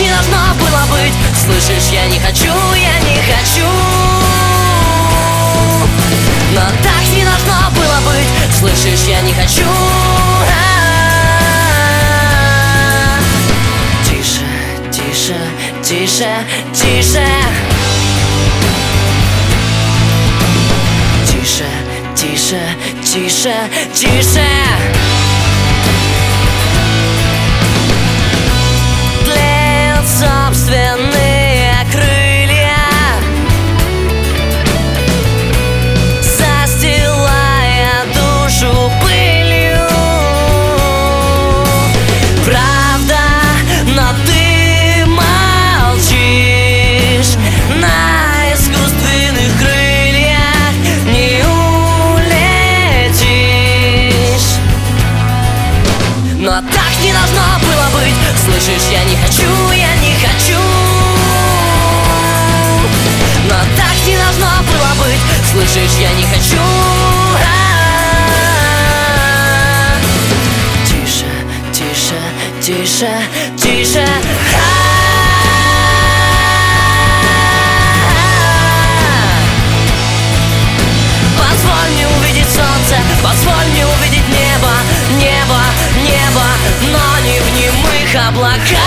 не должно было быть. Слышишь, я не хочу, я не хочу. Но так не должно было быть. Слышишь, я не хочу. Тише, тише, тише, тише. Тише, тише, тише, тише. Тлеют собственные крылья, застилая душу пылью. Правда, но ты молчишь. На искусственных крыльях не улетишь. Но так не должно было быть. Слышишь, я не хочу, я не хочу. Но так не должно было быть. Слышишь, я не хочу. Тише, тише, тише, тише. Позволь мне увидеть солнце, позволь мне увидеть небо, небо, небо, но не в немых облаках.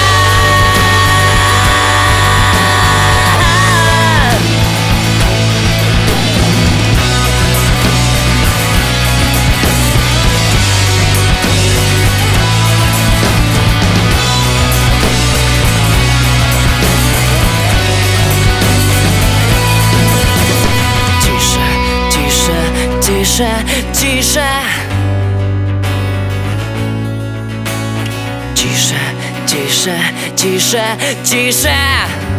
Тише, тише, тише. Тише, тише, тише, тише.